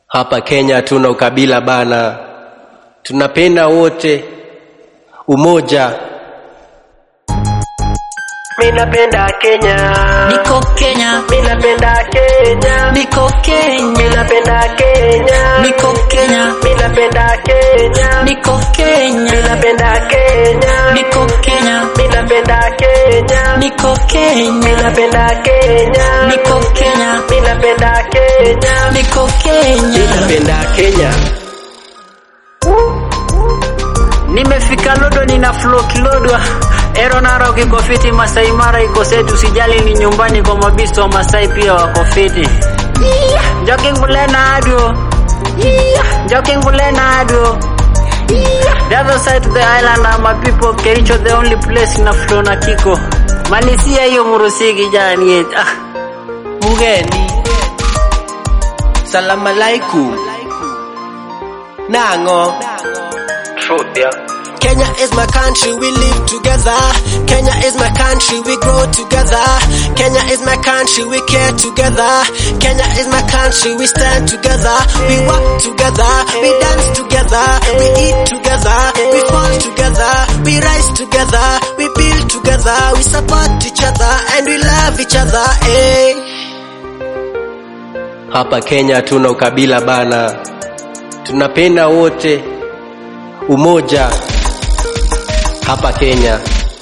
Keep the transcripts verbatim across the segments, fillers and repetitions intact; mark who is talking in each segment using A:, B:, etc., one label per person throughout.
A: Hapa Kenya tuna ukabila bana, tunapenda wote, umoja. Mimi napenda Kenya,
B: niko Kenya.
A: Mimi napenda Kenya,
B: niko Kenya.
A: Mimi napenda Kenya,
B: niko Kenya.
A: Mimi napenda Kenya,
B: niko Kenya.
A: Mimi napenda Kenya,
B: niko Kenya.
A: Mimi napenda Kenya,
B: niko Kenya.
A: Mimi napenda Kenya,
B: niko Kenya.
A: Mimi napenda Kenya,
B: niko Kenya.
A: Mimi napenda Kenya.
B: Nimefika Lodo, nina flow kilodwa. Ero Narok iko fiti, Masai Mara iko setu, sijali ni nyumbani kwa mabisto wa Masai pia wako fiti. Yeah. Joking Bulena Adio. Yeah. Joking Bulena Adio. Yeah. The other side to the island are my people. Kericho the only place in a flow na kiko. Malisia hiyo Murusigi jani yetu. Ah.
A: Mugeni. Salam alaikum. Nango. Truth, yeah. Kenya is my country, we live together. Kenya is my country, we grow together. Kenya is my country, we care together. Kenya is my country, we stand together. We walk together, we dance together. We eat together, we fall together. We rise together, we build together. We support each other and we love each other. Eh. Hapa Kenya tuna ukabila bana, tunapenda wote, umoja. Hapa Kenya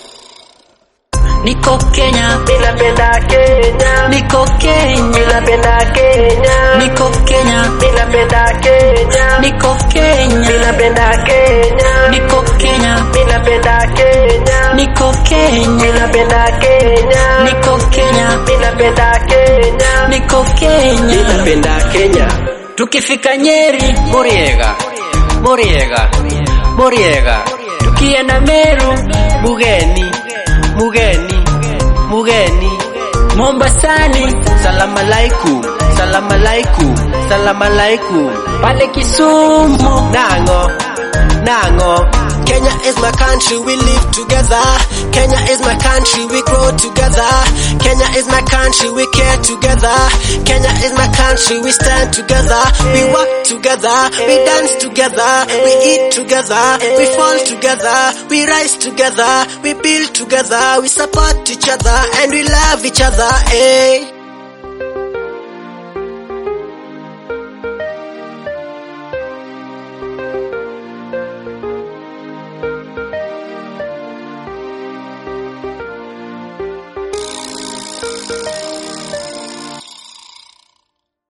B: niko Kenya.
A: Mimi napenda Kenya,
B: niko Kenya.
A: Mimi napenda Kenya,
B: niko Kenya.
A: Mimi napenda Kenya,
B: niko Kenya.
A: Mimi napenda Kenya,
B: niko Kenya.
A: Mimi napenda Kenya,
B: niko Kenya.
A: Mimi napenda Kenya,
B: niko Kenya.
A: Mimi napenda Kenya,
B: niko Kenya.
A: Mimi napenda Kenya.
B: Tukifika Nyeri,
A: Muriega, Muriega, Muriega.
B: tukienda Meru,
A: Mugeni, Mugeni, Mugeni.
B: Mombasani,
A: Salam alaikum, salam alaikum, salam alaikum.
B: pale Kisumu,
A: Nango, Nango. Kenya is my country, we live together. Kenya is my country, we grow together. Kenya is my country, we care together. Kenya is my country, we stand together. We walk together, we dance together. We eat together, we fall together. We rise together, we build together. We support each other and we love each other. Eh.